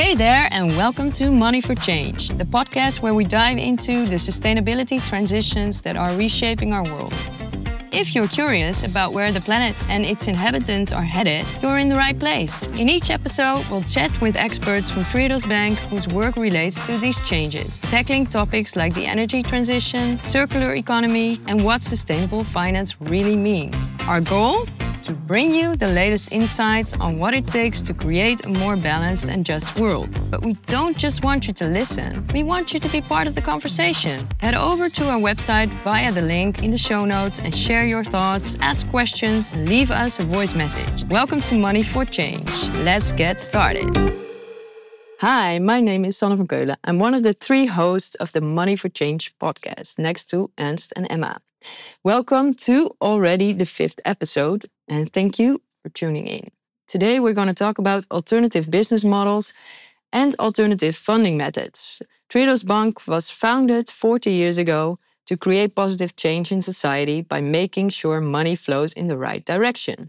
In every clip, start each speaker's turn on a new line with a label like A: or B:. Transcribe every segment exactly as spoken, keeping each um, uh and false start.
A: Hey there, and welcome to Money for Change, the podcast where we dive into the sustainability transitions that are reshaping our world. If you're curious about where the planet and its inhabitants are headed, you're in the right place. In each episode, we'll chat with experts from Triodos Bank whose work relates to these changes, tackling topics like the energy transition, circular economy, and what sustainable finance really means. Our goal? To bring you the latest insights on what it takes to create a more balanced and just world. But we don't just want you to listen, we want you to be part of the conversation. Head over to our website via the link in the show notes and share your thoughts, ask questions, and leave us a voice message. Welcome to Money for Change. Let's get started. Hi, my name is Sanne van Keulen. I'm one of the three hosts of the Money for Change podcast, next to Ernst and Emma. Welcome to already the fifth episode, and thank you for tuning in. Today we're going to talk about alternative business models and alternative funding methods. Triodos Bank was founded forty years ago to create positive change in society by making sure money flows in the right direction.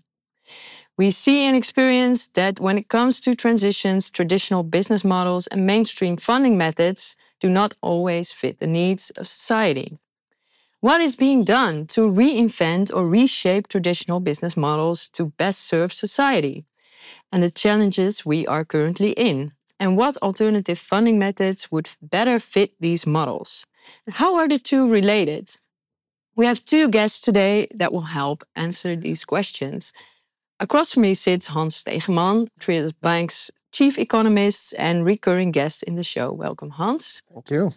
A: We see and experience that when it comes to transitions, traditional business models and mainstream funding methods do not always fit the needs of society. What is being done to reinvent or reshape traditional business models to best serve society? And the challenges we are currently in. And what alternative funding methods would better fit these models? How are the two related? We have two guests today that will help answer these questions. Across from me sits Hans Stegeman, Triodos Bank's chief economist and recurring guest in the show. Welcome, Hans.
B: Thank you.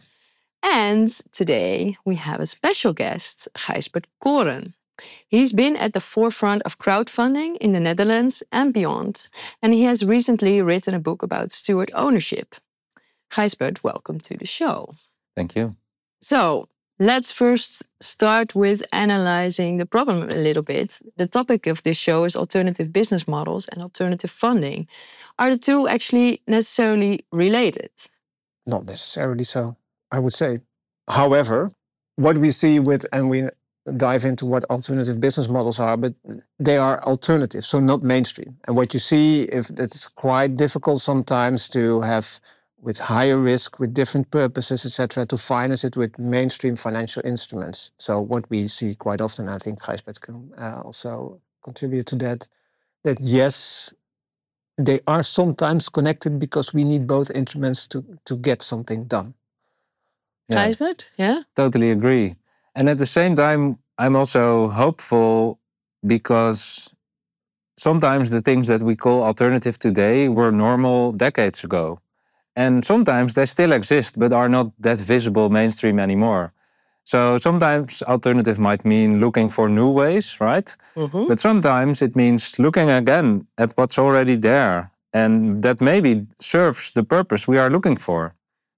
A: And today we have a special guest, Gijsbert Koren. He's been at the forefront of crowdfunding in the Netherlands and beyond, and he has recently written a book about steward ownership. Gijsbert, welcome to the show.
C: Thank you.
A: So let's first start with analyzing the problem a little bit. The topic of this show is alternative business models and alternative funding. Are the two actually necessarily related?
B: Not necessarily so, I would say. However, what we see with, and we dive into what alternative business models are, but they are alternative, so not mainstream. And what you see, if it's quite difficult sometimes to have with higher risk, with different purposes, et cetera, to finance it with mainstream financial instruments. So what we see quite often, I think Gijsbert can uh, also contribute to that, that yes, they are sometimes connected because we need both instruments to, to get something done.
A: Yeah. Gijsbert, yeah?
C: Totally agree. And at the same time, I'm also hopeful because sometimes the things that we call alternative today were normal decades ago. And sometimes they still exist, but are not that visible mainstream anymore. So sometimes alternative might mean looking for new ways, right? Mm-hmm. But sometimes it means looking again at what's already there and that maybe serves the purpose we are looking for.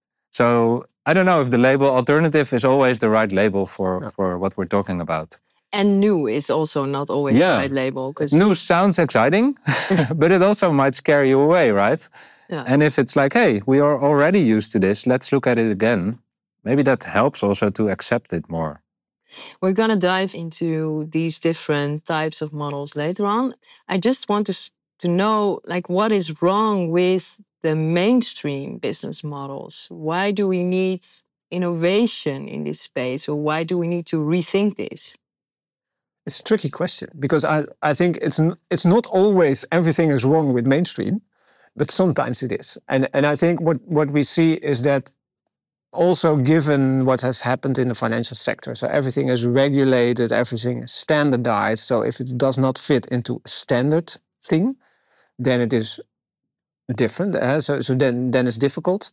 C: So I don't know if the label alternative is always the right label for, yeah. for what we're talking about.
A: And new is also not always
C: yeah.
A: the right label. Cause
C: new sounds exciting, but it also might scare you away, right?
A: Yeah.
C: And if it's like, hey, we are already used to this, let's look at it again. Maybe that helps also to accept it more.
A: We're going to dive into these different types of models later on. I just want to, to know, like, what is wrong with the mainstream business models? Why do we need innovation in this space? Or why do we need to rethink this?
B: It's a tricky question because I, I think it's it's not always everything is wrong with mainstream, but sometimes it is. And and I think what, what we see is that also given what has happened in the financial sector, so everything is regulated, everything is standardized. So if it does not fit into a standard thing, then it is different. Uh, so so then, then it's difficult.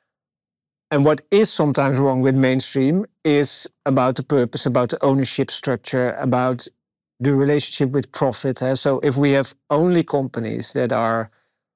B: And what is sometimes wrong with mainstream is about the purpose, about the ownership structure, about the relationship with profit. Uh, so if we have only companies that are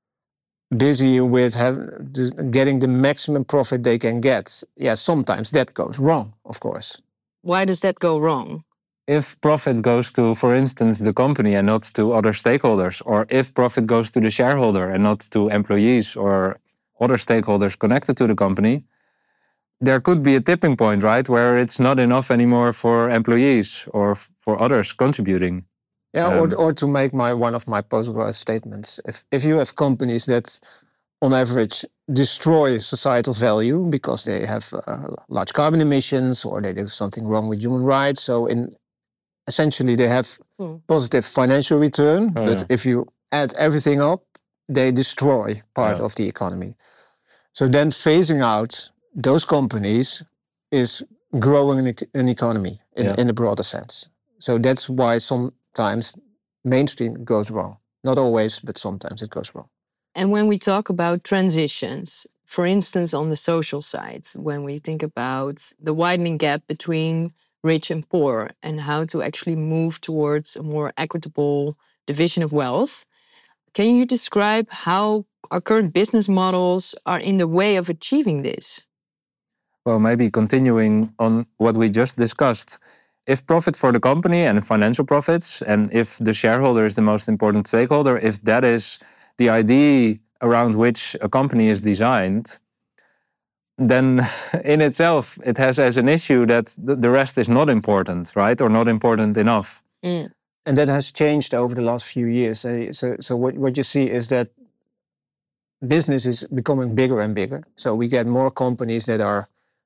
B: busy with have, the, getting the maximum profit they can get, yeah, sometimes that goes wrong, of course.
A: Why does that go wrong?
C: If profit goes to, for instance, the company and not to other stakeholders, or if profit goes to the shareholder and not to employees or other stakeholders connected to the company, there could be a tipping point, right, where it's not enough anymore for employees or for others contributing.
B: Yeah,
C: um,
B: or or to make my one of my post-growth statements, if if you have companies that, on average, destroy societal value because they have uh, large carbon emissions or they do something wrong with human rights. So in essentially they have
A: Mm.
B: positive financial return,
C: Oh,
B: but
C: yeah.
B: if you add everything up, they destroy part
C: Yeah.
B: of the economy. So then phasing out those companies is growing an, ec- an economy in,
C: Yeah.
B: in a broader sense. So that's why sometimes mainstream goes wrong. Not always, but sometimes it goes wrong.
A: And when we talk about transitions, for instance, on the social side, when we think about the widening gap between rich and poor and how to actually move towards a more equitable division of wealth, can you describe how our current business models are in the way of achieving this?
C: Well, maybe continuing on what we just discussed. If profit for the company and financial profits, and if the shareholder is the most important stakeholder, if that is the idea around which a company is designed, then in itself it has as an issue that th- the rest is not important, right? Or not important enough.
A: Mm.
B: And that has changed over the last few years. Uh, So, so what, what you see is that business is becoming bigger and bigger. So we get more companies that are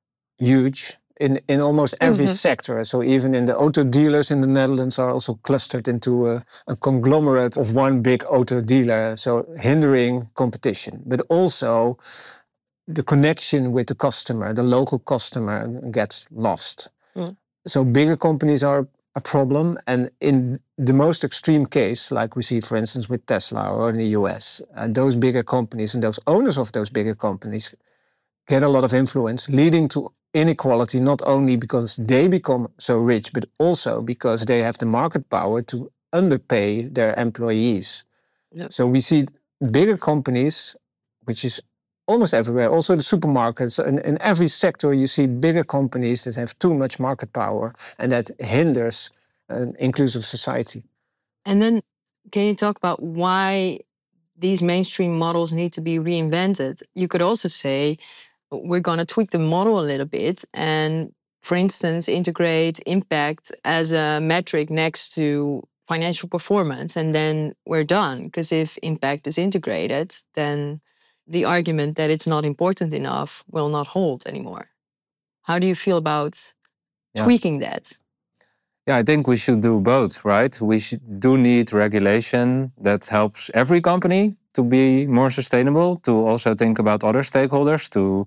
B: huge in, in almost every
A: Mhm.
B: sector. So even in the auto dealers in the Netherlands are also clustered into a, a conglomerate of one big auto dealer. So hindering competition, but also the connection with the customer, the local customer gets lost.
A: Mm.
B: So bigger companies are a problem. And in the most extreme case, like we see, for instance, with Tesla or in the U S, uh, those bigger companies and those owners of those bigger companies get a lot of influence, leading to inequality, not only because they become so rich, but also because they have the market power to underpay their employees.
A: Yeah.
B: So we see bigger companies, which is almost everywhere, also the supermarkets, and in every sector you see bigger companies that have too much market power and that hinders an inclusive society.
A: And then can you talk about why these mainstream models need to be reinvented? You could also say we're going to tweak the model a little bit and, for instance, integrate impact as a metric next to financial performance, and then we're done. Because if impact is integrated, then the argument that it's not important enough will not hold anymore. How do you feel about
C: Yeah.
A: tweaking that?
C: Yeah, I think we should do both, right? We should, do need regulation that helps every company to be more sustainable, to also think about other stakeholders, to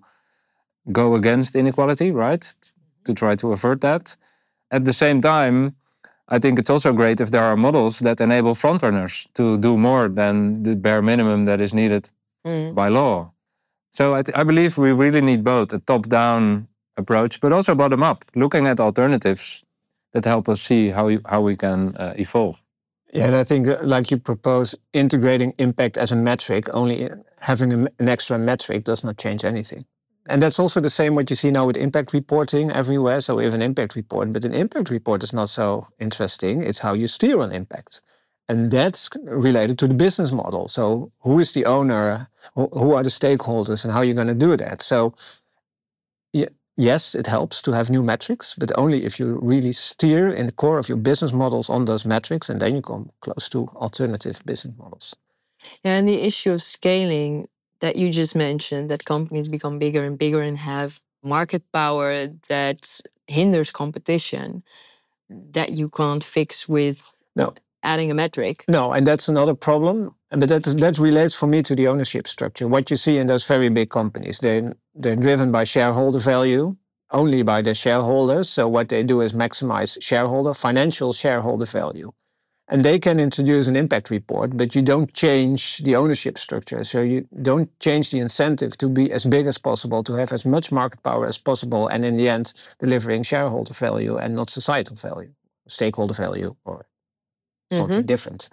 C: go against inequality, right? To try to avert that. At the same time, I think it's also great if there are models that enable frontrunners to do more than the bare minimum that is needed
A: Mm.
C: by law. So I, th- I believe we really need both a top-down approach, but also bottom-up, looking at alternatives that help us see how, you, how we can uh, evolve.
B: Yeah, and I think, uh, like you propose, integrating impact as a metric, only having a, an extra metric does not change anything. And that's also the same what you see now with impact reporting everywhere. So we have an impact report, but an impact report is not so interesting. It's how you steer on impact. And that's related to the business model. So who is the owner? Who, who are the stakeholders? And how you're going to do that? So yeah, yes, it helps to have new metrics, but only if you really steer in the core of your business models on those metrics, and then you come close to alternative business models.
A: Yeah, and the issue of scaling that you just mentioned, that companies become bigger and bigger and have market power that hinders competition, that you can't fix with
B: No.
A: adding a metric.
B: No, and that's another problem. But that, that relates for me to the ownership structure. What you see in those very big companies, they're, they're driven by shareholder value, only by their shareholders. So what they do is maximize shareholder, financial shareholder value. And they can introduce an impact report, but you don't change the ownership structure. So you don't change the incentive to be as big as possible, to have as much market power as possible, and in the end, delivering shareholder value and not societal value, stakeholder value, or something
A: Mhm.
B: different.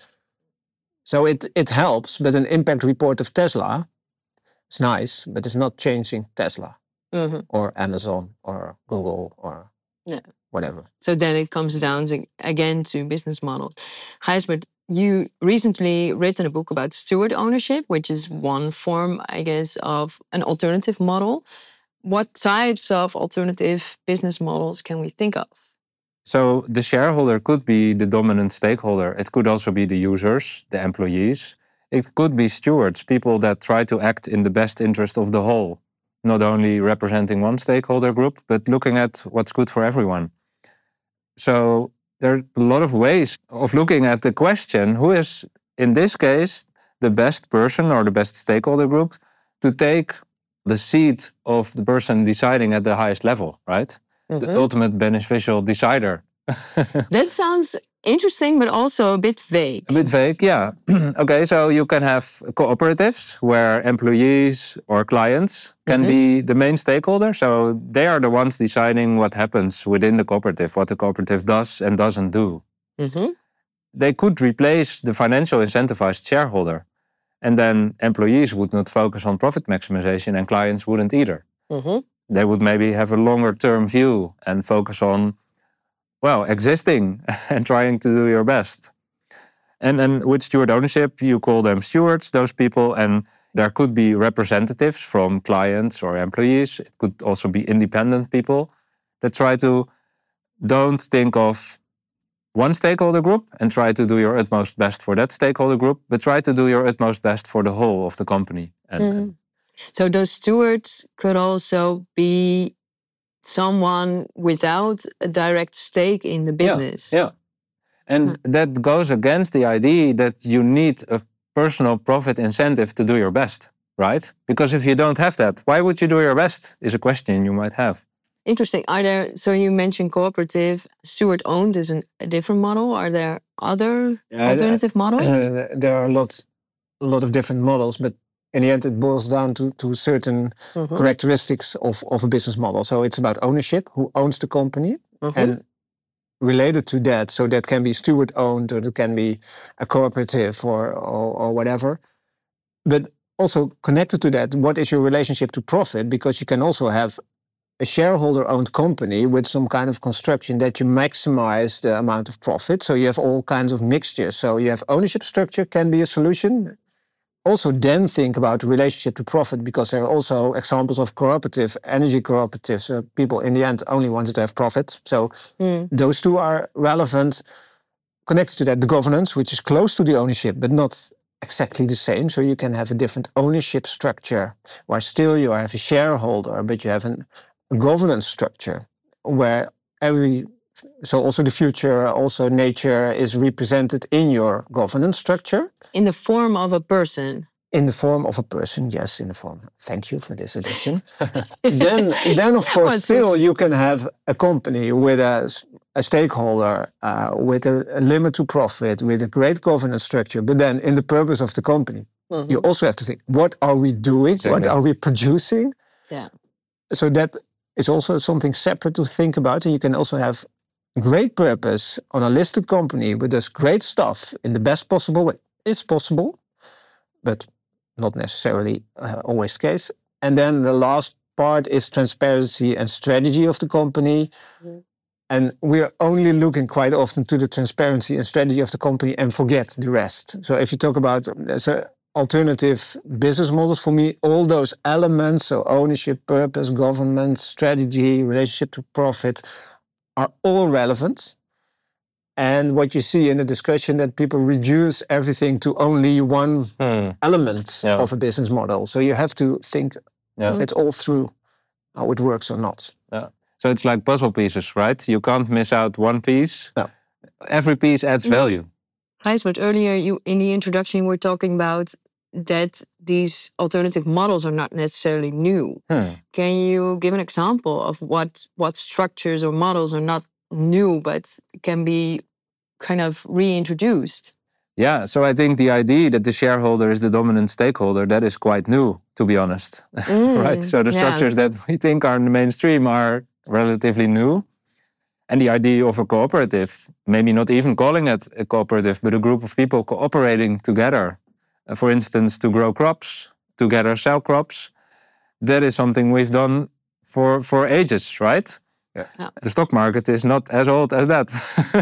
B: So it, it helps, but an impact report of Tesla is nice, but it's not changing Tesla
A: Mhm.
B: or Amazon or Google or
A: Yeah.
B: whatever.
A: So then it comes down to, again to business models. Gijsbert, you recently written a book about steward ownership, which is one form, I guess, of an alternative model. What types of alternative business models can we think of?
C: So the shareholder could be the dominant stakeholder. It could also be the users, the employees. It could be stewards, people that try to act in the best interest of the whole, not only representing one stakeholder group, but looking at what's good for everyone. So there are a lot of ways of looking at the question, who is, in this case, the best person or the best stakeholder group to take the seat of the person deciding at the highest level, right? Mm-hmm. The ultimate beneficial decider.
A: That sounds interesting, but also a bit vague.
C: A bit vague, yeah. Okay, so you can have cooperatives where employees or clients can mm-hmm. be the main stakeholder. So they are the ones deciding what happens within the cooperative, what the cooperative does and doesn't do. Mm-hmm. They could replace the financial incentivized shareholder. And then employees would not focus on profit maximization and clients wouldn't either. Mm-hmm. They would maybe have a longer term view and focus on, well, existing and trying to do your best. And then with steward ownership, you call them stewards, those people, and there could be representatives from clients or employees. It could also be independent people that try to don't think of one stakeholder group and try to do your utmost best for that stakeholder group, but try to do your utmost best for the whole of the company. And,
A: mm. and so those stewards could also be someone without a direct stake in the business.
C: Yeah, yeah. And mm. that goes against the idea that you need a personal profit incentive to do your best, right? Because if you don't have that, why would you do your best is a question you might have.
A: Interesting. Are there, so you mentioned cooperative, steward owned is an, a different model. Are there other yeah, alternative models?
B: Uh, there are a lot, a lot of different models, but in the end it boils down to, to certain mm-hmm. characteristics of, of a business model. So it's about ownership, who owns the company, mm-hmm. and related to that, so that can be steward owned or it can be a cooperative or, or, or whatever. But also connected to that, what is your relationship to profit? Because you can also have a shareholder-owned company with some kind of construction that you maximize the amount of profit. So you have all kinds of mixtures. So you have ownership structure can be a solution. Also then think about the relationship to profit, because there are also examples of cooperative, energy cooperatives. Uh, people in the end only wanted to have profit. So mm. those two are relevant. Connected to that, the governance, which is close to the ownership, but not exactly the same. So you can have a different ownership structure, where still you have a shareholder, but you have an governance structure where every, so also the future, also nature is represented in your governance structure.
A: In the form of a person.
B: In the form of a person, yes, in the form. Thank you for this addition. then, then of course, well, still you can have a company with a, a stakeholder, uh, with a, a limit to profit, with a great governance structure. But then in the purpose of the company, mm-hmm. you also have to think, what are we doing? Exactly. What are we producing?
A: Yeah.
B: So that is also something separate to think about. And you can also have great purpose on a listed company with this great stuff in the best possible way. It's possible, but not necessarily uh, always the case. And then the last part is transparency and strategy of the company. Mm-hmm. And we're only looking quite often to the transparency and strategy of the company and forget the rest. So if you talk about so alternative business models, for me, all those elements, so ownership, purpose, government, strategy, relationship to profit, are all relevant. And what you see in the discussion, that people reduce everything to only one hmm. element yeah. of a business model. So you have to think yeah. it all through, how it works or not.
C: Yeah. So it's like puzzle pieces, right? You can't miss out one piece.
B: No.
C: Every piece adds
A: no.
C: value.
A: Gijs, but earlier you in the introduction you were talking about that these alternative models are not necessarily new. Hmm. Can you give an example of what what structures or models are not new but can be kind of reintroduced?
C: Yeah, so I think the idea that the shareholder is the dominant stakeholder, that is quite new, to be honest. Mm, right? So the structures yeah. that we think are in the mainstream are relatively new. And the idea of a cooperative, maybe not even calling it a cooperative, but a group of people cooperating together, uh, for instance, to grow crops, together sell crops, that is something we've done for, for ages, right?
B: Yeah.
A: Yeah.
C: The stock market is not as old as that.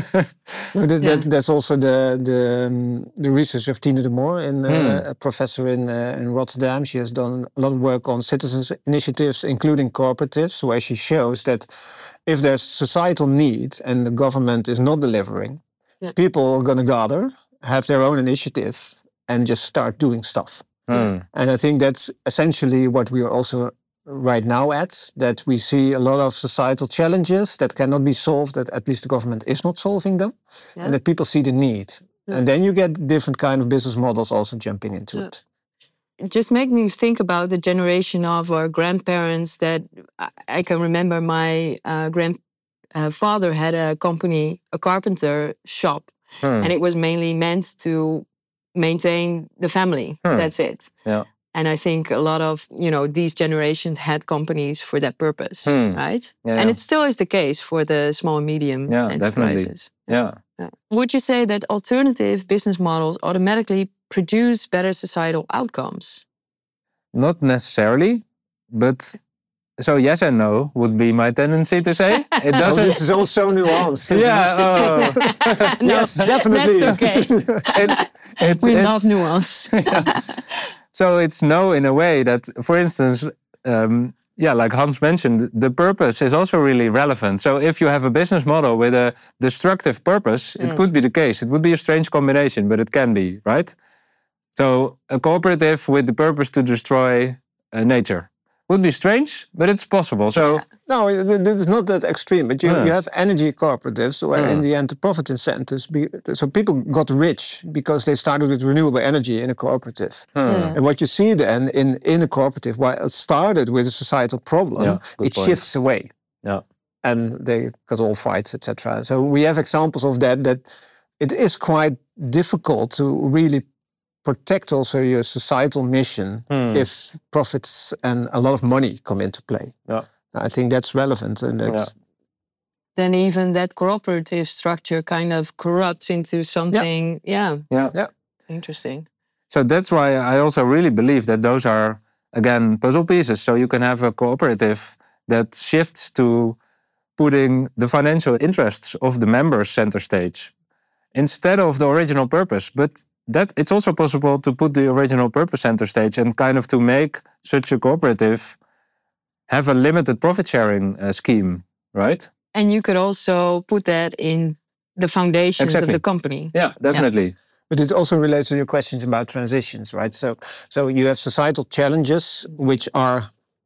B: no, that, yeah. that that's also the the, um, the research of Tine de Moor, in, uh, hmm. a professor in uh, in Rotterdam. She has done a lot of work on citizens initiatives, including cooperatives, where she shows that if there's societal need and the government is not delivering, yeah. people are going to gather, have their own initiative, and just start doing stuff.
C: Mm.
B: And I think that's essentially what we are also right now at, that we see a lot of societal challenges that cannot be solved, that at least the government is not solving them,
A: Yeah.
B: and that people see the need.
A: Yeah.
B: And then you get different kind of business models also jumping into
A: Yeah.
B: it.
A: It just makes me think about the generation of our grandparents that I, I can remember my uh, grandfather had a company, a carpenter shop,
C: Mm.
A: and it was mainly meant to maintain the family.
C: Hmm.
A: That's it.
C: Yeah.
A: And I think a lot of, you know, these generations had companies for that purpose,
C: Hmm.
A: right?
C: Yeah,
A: and
C: yeah.
A: it still is the case for the small and medium
C: Yeah, definitely.
A: enterprises.
C: Yeah.
A: Yeah. Would you say that alternative business models automatically produce better societal outcomes?
C: Not necessarily, but so yes and no would be my tendency to say. It
B: Oh,
C: doesn't.
B: this is also nuanced. isn't
C: Yeah. Oh.
B: it? Yes, definitely.
A: That's okay.
C: it's, it's,
A: We
C: it's,
A: love nuance.
C: So it's no in a way that, for instance, um, yeah, like Hans mentioned, the purpose is also really relevant. So if you have a business model with a destructive purpose, it could be the case. It would be a strange combination, but it can be, right? So a cooperative with the purpose to destroy uh, nature would be strange, but it's possible. So
A: Yeah.
B: No, it- it's not that extreme. But you,
C: Yeah.
B: you have energy cooperatives where,
C: Yeah.
B: in the end, the profit incentives. Be, so people got rich because they started with renewable energy in a cooperative.
A: Yeah.
B: And what you see then in, in a cooperative, while it started with a societal problem,
C: Yeah, good
B: it
C: point.
B: shifts away,
C: yeah,
B: and they got all fights, et cetera. So we have examples of that. That it is quite difficult to really protect also your societal mission
C: Hmm.
B: if profits and a lot of money come into play.
C: yeah,
B: I think that's relevant, and that's
A: Then even that cooperative structure kind of corrupts into something. Yeah.
C: yeah.
B: yeah.
A: Interesting.
C: So that's why I also really believe that those are, again, puzzle pieces. So you can have a cooperative that shifts to putting the financial interests of the members center stage instead of the original purpose. But that it's also possible to put the original purpose center stage and kind of to make such a cooperative have a limited profit sharing uh, scheme, right?
A: And you could also put that in the foundations
C: Exactly.
A: of the company.
C: Yeah, definitely.
B: But it also relates to your questions about transitions, right? So, so you have societal challenges which are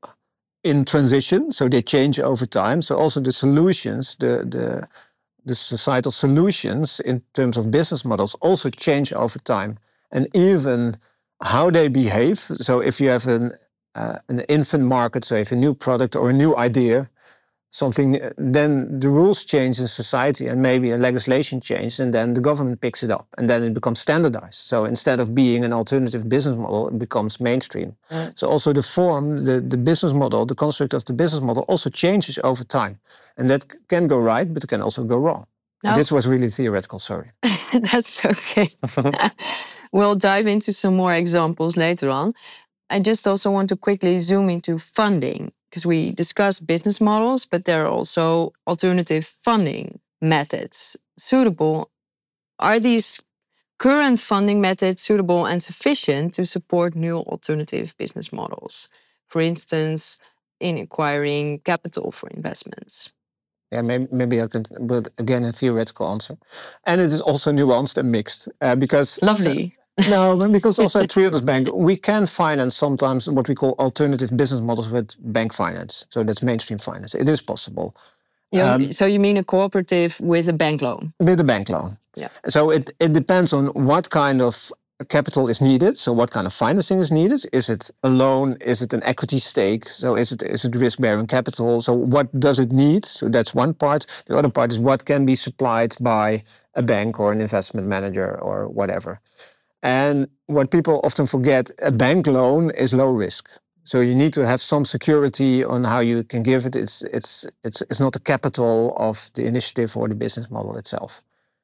B: in transition, so they change over time. So also the solutions, the the the societal solutions in terms of business models also change over time, and even how they behave. So if you have an uh, an infant market, so if a new product or a new idea, something, then the rules change in society and maybe a legislation change, and then the government picks it up, and then it becomes standardized. So instead of being an alternative business model, it becomes mainstream.
A: Mm.
B: So also the form, the, the business model, the construct of the business model also changes over time. And that c- can go right, but it can also go wrong.
A: Now-
B: This was really theoretical, sorry.
A: That's okay. We'll dive into some more examples later on. I just also want to quickly zoom into funding, because we discussed business models, but there are also alternative funding methods suitable. Are these current funding methods suitable and sufficient to support new alternative business models? For instance, in acquiring capital for investments.
B: Yeah, maybe, maybe I can, but again, a theoretical answer. And it is also nuanced and mixed uh, because...
A: Lovely.
B: No, but because also at Triodos Bank, we can finance sometimes what we call alternative business models with bank finance. So that's mainstream finance. It is possible.
A: You-
B: Um,
A: so you mean a cooperative with a bank loan?
B: With a bank loan.
A: Yeah.
B: So it, it depends on what kind of capital is needed. So what kind of financing is needed? Is it a loan? Is it an equity stake? So is it is it risk-bearing capital? So what does it need? So that's one part. The other part is what can be supplied by a bank or an investment manager or whatever. And what people often forget, a bank loan is low risk. So you need to have some security on how you can give it. It's it's it's it's not the capital of the initiative or the business model itself.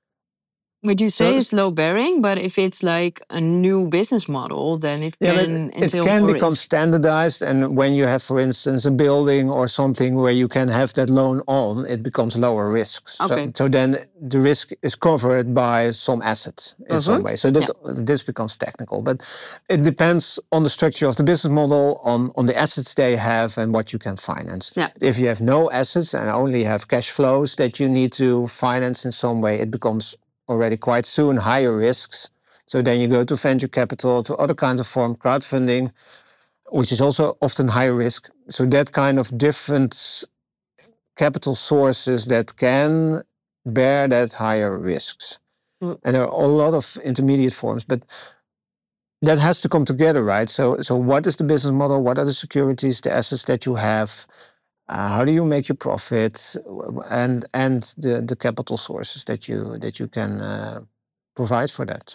A: Would you say
B: So-
A: it's low bearing, but if it's like a new business model, then it
B: Yeah, but
A: can
B: it
A: entail
B: can
A: more
B: become
A: risk.
B: standardized, and when you have, for instance, a building or something where you can have that loan on, it becomes lower risk.
A: Okay.
B: So, so then the risk is covered by some assets in some
A: Mhm.
B: way. So that this becomes technical, but it depends on the structure of the business model, on on the assets they have, and what you can finance.
A: Yeah.
B: If you have no assets and only have cash flows that you need to finance in some way, it becomes already quite soon higher risks. So then you go to venture capital, to other kinds of form, crowdfunding, which is also often high risk. So that kind of different capital sources that can bear that higher risks. Mm. And there are a lot of intermediate forms, but that has to come together, right? So, so what is the business model? What are the securities, the assets that you have? Uh, how do you make your profit? And and the, the capital sources that you that you can uh, provide for that.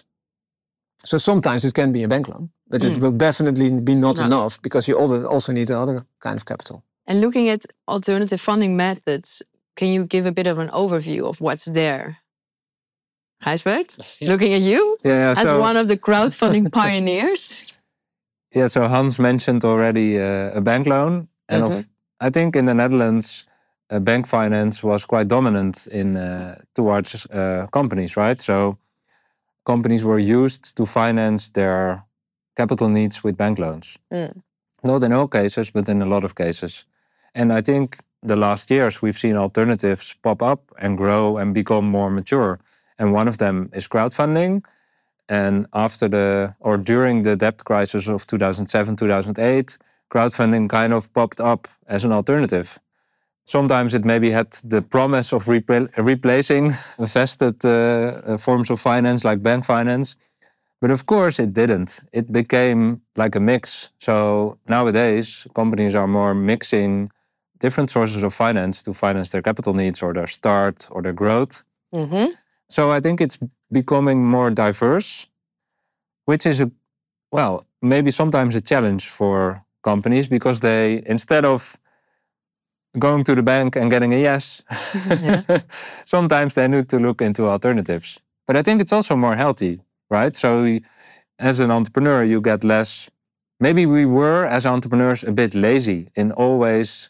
B: So sometimes it can be a bank loan, but mm. it will definitely be not no. enough because you also need another kind of capital.
A: And looking at alternative funding methods, can you give a bit of an overview of what's there? Gijsbert, yeah. Looking at you
C: yeah,
A: as
C: so,
A: one of the crowdfunding pioneers.
C: Yeah, so Hans mentioned already uh, a bank loan. And mm-hmm. of, I think in the Netherlands, uh, bank finance was quite dominant in uh, towards uh, companies, right? So companies were used to finance their capital needs with bank loans. Mm. Not in all cases, but in a lot of cases. And I think the last years we've seen alternatives pop up and grow and become more mature. And one of them is crowdfunding. And after the, or during the debt crisis of two thousand seven, two thousand eight, crowdfunding kind of popped up as an alternative. Sometimes it maybe had the promise of repl- replacing vested uh, forms of finance like bank finance. But of course it didn't. It became like a mix. So nowadays companies are more mixing different sources of finance to finance their capital needs or their start or their growth. Mm-hmm. So I think it's becoming more diverse, which is, a well, maybe sometimes a challenge for companies because they, instead of going to the bank and getting a yes, yeah. sometimes they need to look into alternatives. But I think it's also more healthy, right? So as an entrepreneur, you get less... Maybe we were, as entrepreneurs, a bit lazy in always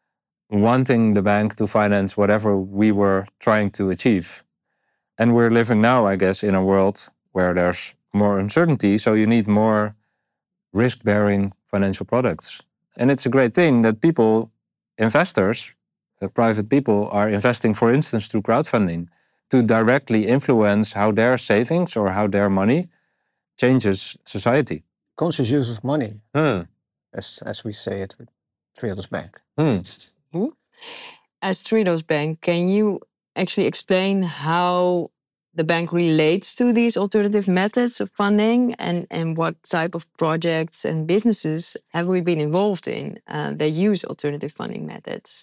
C: wanting the bank to finance whatever we were trying to achieve. And we're living now, I guess, in a world where there's more uncertainty, so you need more risk-bearing financial products. And it's a great thing that people, investors, uh, private people, are investing, for instance, through crowdfunding to directly influence how their savings or how their money changes society.
B: Conscious use of money, hmm. as, as we say it with Triodos Bank.
C: Hmm.
A: As Triodos Bank, can you actually explain how the bank relates to these alternative methods of funding and, and what type of projects and businesses have we been involved in uh, that use alternative funding methods?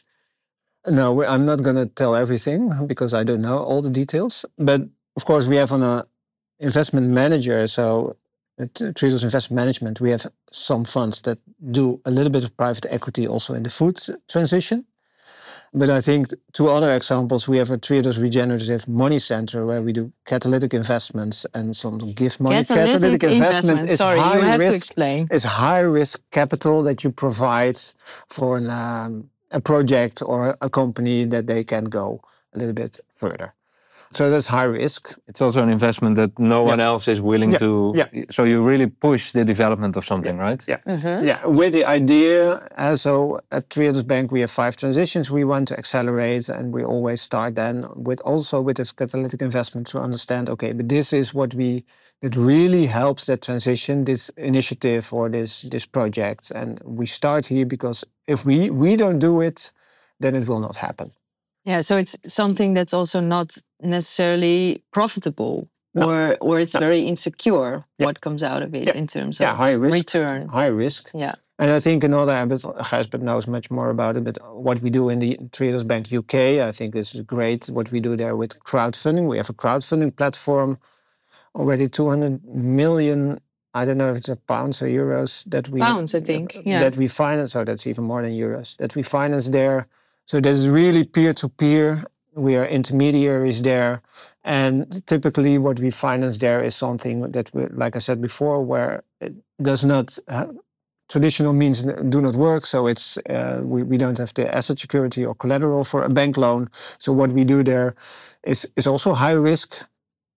B: No, I'm not going to tell everything because I don't know all the details. But of course, we have on a investment manager, so at Triodos Investment Management, we have some funds that do a little bit of private equity also in the food transition. But I think two other examples, we have a Triodos Regenerative Money Center where we do catalytic investments and some gift money.
A: Catalytic, catalytic investment, investment is Sorry, high you have risk, to explain.
B: It's high risk capital that you provide for an, um, a project or a company that they can go a little bit further. So that's high risk.
C: It's also an investment that no yeah. one else is willing yeah. to... Yeah. So you really push the development of something,
B: yeah.
C: right?
B: Yeah, mm-hmm. yeah. With the idea, uh, so at Triodos Bank we have five transitions we want to accelerate, and we always start then with also with this catalytic investment to understand, okay, but this is what we... It really helps that transition, this initiative or this, this project. And we start here because if we, we don't do it, then it will not happen.
A: Yeah, so it's something that's also not necessarily profitable, no. or or it's no. very insecure yeah. what comes out of it yeah. in terms
B: yeah,
A: of
B: high risk,
A: return.
B: High risk.
A: Yeah.
B: And I think another, but Gijsbert knows much more about it, but what we do in the Triodos Bank U K, I think this is great, what we do there with crowdfunding. We have a crowdfunding platform, already two hundred million, I don't know if it's a pounds or euros, that we...
A: Pounds, I think, yeah.
B: That we finance, so that's even more than euros, that we finance there. So there's really peer-to-peer. We are intermediaries there. And typically what we finance there is something that, we, like I said before, where it does not, uh, traditional means do not work. So it's uh, we, we don't have the asset security or collateral for a bank loan. So what we do there is, is also high risk.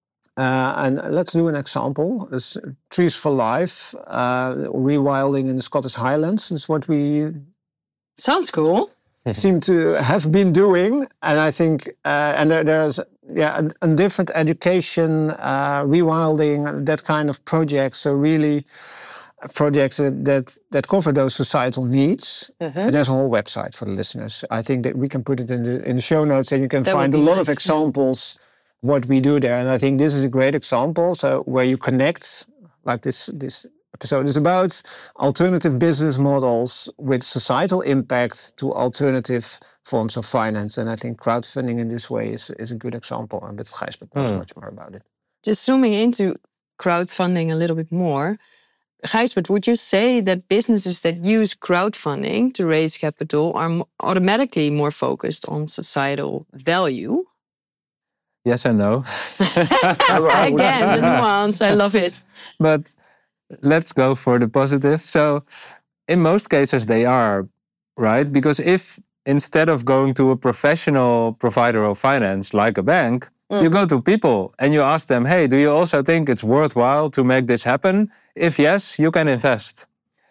B: Uh, and let's do an example. It's Trees for Life, uh, rewilding in the Scottish Highlands is what we...
A: Sounds cool.
B: seem to have been doing, and I think, uh, and there, there's yeah, a, a different education, uh, rewilding, that kind of projects. So really projects that that, that cover those societal needs. Mm-hmm. And there's a whole website for the listeners. I think that we can put it in the in the show notes, and you can that find a lot nice. of examples what we do there. And I think this is a great example. So where you connect, like this this episode is about, alternative business models with societal impact to alternative forms of finance. And I think crowdfunding in this way is, is a good example. And that's Gijsbert knows mm. much more about it.
A: Just zooming into crowdfunding a little bit more, Gijsbert, would you say that businesses that use crowdfunding to raise capital are automatically more focused on societal value?
C: Yes and no.
A: Again, the nuance, I love it.
C: But let's go for the positive. So in most cases they are, right? Because if instead of going to a professional provider of finance like a bank, mm. you go to people and you ask them, hey, do you also think it's worthwhile to make this happen? If yes, you can invest.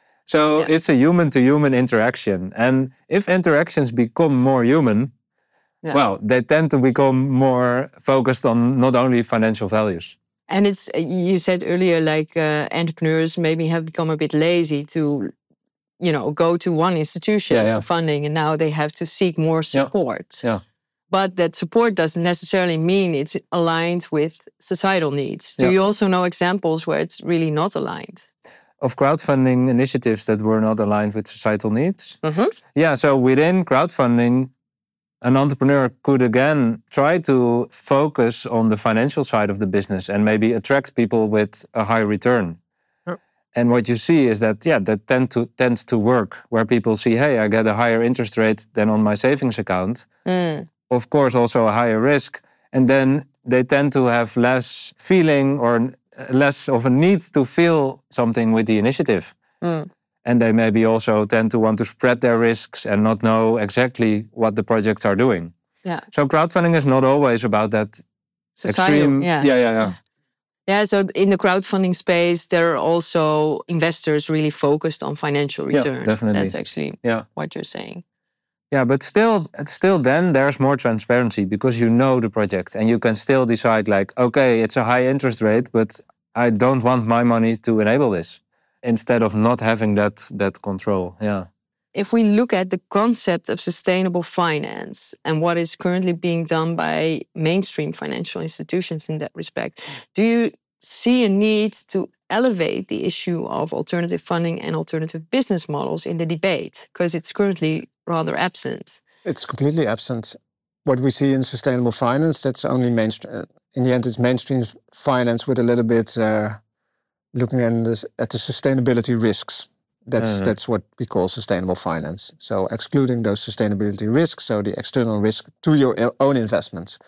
C: So yeah. it's a human-to-human interaction. And if interactions become more human, yeah. well, they tend to become more focused on not only financial values.
A: And it's, you said earlier, like uh, entrepreneurs maybe have become a bit lazy to, you know, go to one institution yeah, yeah. for funding, and now they have to seek more support.
C: Yeah. yeah.
A: But that support doesn't necessarily mean it's aligned with societal needs. Do yeah. you also know examples where it's really not aligned?
C: Of crowdfunding initiatives that were not aligned with societal needs?
A: Mm-hmm.
C: Yeah, so within crowdfunding, an entrepreneur could again try to focus on the financial side of the business and maybe attract people with a high return. Yep. And what you see is that, yeah, that tend to, tends to work, where people see, hey, I get a higher interest rate than on my savings account. Mm. Of course, also a higher risk. And then they tend to have less feeling or less of a need to feel something with the initiative. Mm. And they maybe also tend to want to spread their risks and not know exactly what the projects are doing.
A: Yeah.
C: So crowdfunding is not always about that Societal, extreme...
A: Yeah.
C: yeah, yeah, yeah.
A: Yeah, so in the crowdfunding space, there are also investors really focused on financial return.
C: Yeah, definitely.
A: That's actually
C: yeah.
A: what you're saying.
C: Yeah, but still, still then there's more transparency because you know the project and you can still decide like, okay, it's a high interest rate, but I don't want my money to enable this. Instead of not having that that control, yeah.
A: If we look at the concept of sustainable finance and what is currently being done by mainstream financial institutions in that respect, do you see a need to elevate the issue of alternative funding and alternative business models in the debate? Because it's currently rather absent.
B: It's completely absent. What we see in sustainable finance, that's only mainstream. In the end, it's mainstream finance with a little bit... Uh, looking at the, at the sustainability risks. That's mm-hmm. that's what we call sustainable finance. So excluding those sustainability risks, so the external risk to your own investments.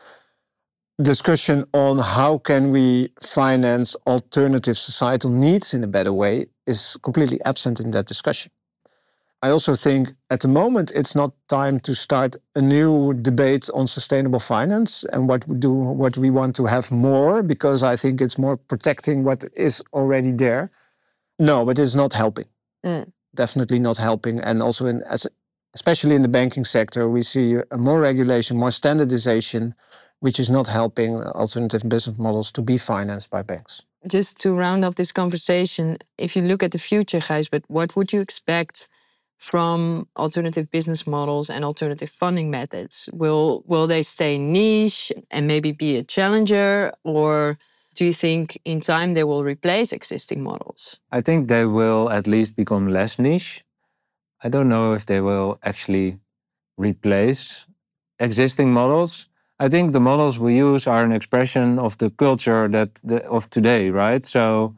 B: Discussion on how can we finance alternative societal needs in a better way is completely absent in that discussion. I also think at the moment it's not time to start a new debate on sustainable finance and what we do, what we want to have more, because I think it's more protecting what is already there. No, but it's not helping. Mm. Definitely not helping. And also, in, as, especially in the banking sector, we see more regulation, more standardization, which is not helping alternative business models to be financed by banks.
A: Just to round off this conversation, if you look at the future, Gijsbert, what would you expect from alternative business models and alternative funding methods? Will will they stay niche and maybe be a challenger, or do you think in time they will replace existing models?
C: I think they will at least become less niche. I don't know if they will actually replace existing models. I think the models we use are an expression of the culture that the, of today, right? So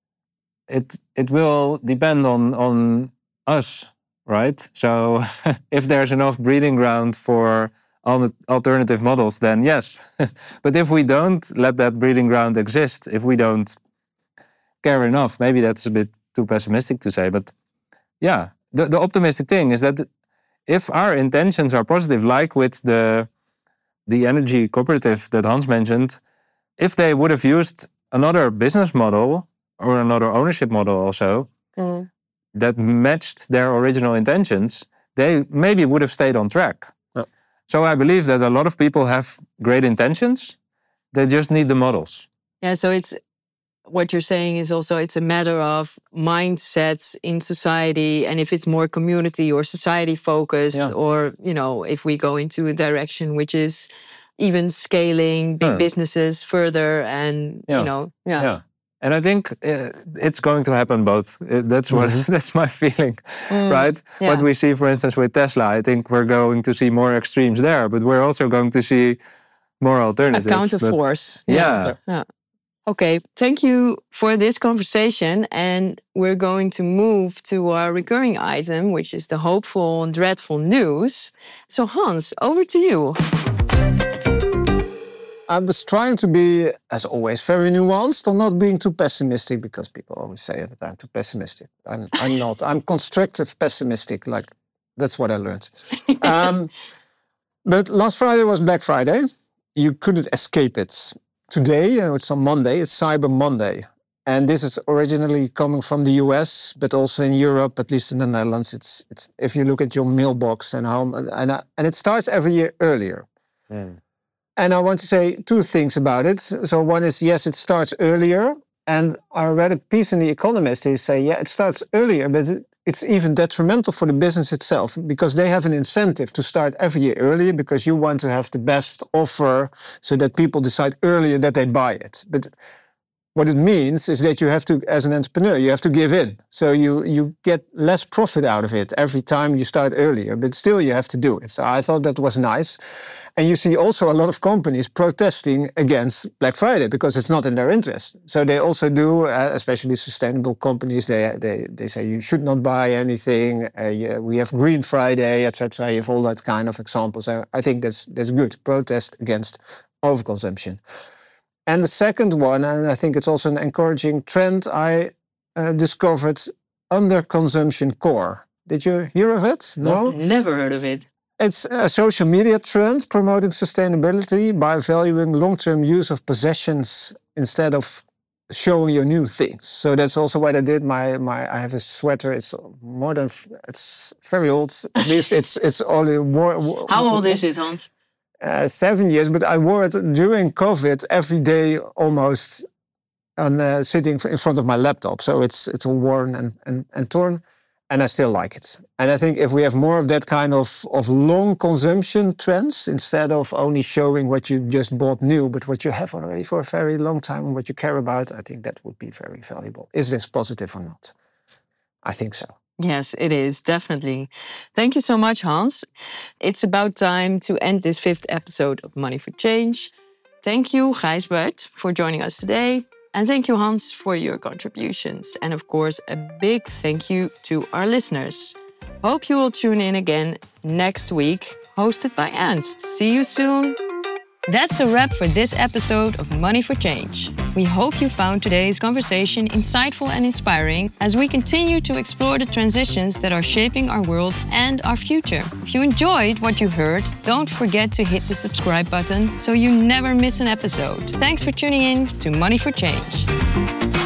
C: it it will depend on on us. Right? So if there's enough breeding ground for alternative models, then yes. But if we don't let that breeding ground exist, if we don't care enough, maybe that's a bit too pessimistic to say, but yeah, the, the optimistic thing is that if our intentions are positive, like with the, the energy cooperative that Hans mentioned, if they would have used another business model or another ownership model also, mm. that matched their original intentions, they maybe would have stayed on track. Yeah. So I believe that a lot of people have great intentions. They just need the models.
A: Yeah, so it's what you're saying is also it's a matter of mindsets in society, and if it's more community or society focused,
C: Yeah.
A: or you know, if we go into a direction which is even scaling big
C: Sure.
A: businesses further, and
C: Yeah.
A: you know, yeah,
C: Yeah. And I think uh, it's going to happen both. Uh, That's what that's my feeling, right?
A: yeah.
C: What we see, for instance, with Tesla, I think we're going to see more extremes there, but we're also going to see more
A: a
C: alternatives.
A: counter
C: But-
A: force.
C: Yeah.
A: Yeah. Okay, thank you for this conversation. And we're going to move to our recurring item, which is the hopeful and dreadful news. So, Hans, over to you.
B: I was trying to be, as always, very nuanced on not being too pessimistic, because people always say that I'm too pessimistic. I'm, I'm not. I'm constructive pessimistic. Like, that's what I learned. um, but last Friday was Black Friday. You couldn't escape it. Today, uh, it's on Monday, it's Cyber Monday. And this is originally coming from the U S, but also in Europe, at least in the Netherlands. It's, it's if you look at your mailbox and how, and, I, and it starts every year earlier.
C: Mm.
B: And I want to say two things about it. So one is, yes, it starts earlier. And I read a piece in The Economist. They say, yeah, it starts earlier, but it, it's even detrimental for the business itself, because they have an incentive to start every year earlier, because you want to have the best offer so that people decide earlier that they buy it. But what it means is that you have to, as an entrepreneur, you have to give in. So you, you get less profit out of it every time you start earlier, but still you have to do it. So I thought that was nice. And you see also a lot of companies protesting against Black Friday because it's not in their interest. So they also do, uh, especially sustainable companies, they, they, they say you should not buy anything. Uh, yeah, we have Green Friday, et cetera. You have all that kind of examples. I, I think that's, that's good. Protest against overconsumption. And the second one, and I think it's also an encouraging trend, I uh, discovered Underconsumption Core. Did you hear of it? No?
A: Never heard of it.
B: It's a social media trend promoting sustainability by valuing long-term use of possessions instead of showing you new things. So that's also what I did. My my I have a sweater. It's more than it's very old. At least it's it's only more.
A: How old is it, Hans?
B: Uh, seven years, but I wore it during COVID every day almost, and uh, sitting in front of my laptop. So it's it's all worn and, and, and torn, and I still like it. And I think if we have more of that kind of, of long consumption trends, instead of only showing what you just bought new, but what you have already for a very long time and what you care about, I think that would be very valuable. Is this positive or not? I think so.
A: Yes, it is, definitely. Thank you so much, Hans. It's about time to end this fifth episode of Money for Change. Thank you, Gijsbert, for joining us today. And thank you, Hans, for your contributions. And of course, a big thank you to our listeners. Hope you will tune in again next week, hosted by Ernst. See you soon. That's a wrap for this episode of Money for Change. We hope you found today's conversation insightful and inspiring as we continue to explore the transitions that are shaping our world and our future. If you enjoyed what you heard, don't forget to hit the subscribe button so you never miss an episode. Thanks for tuning in to Money for Change.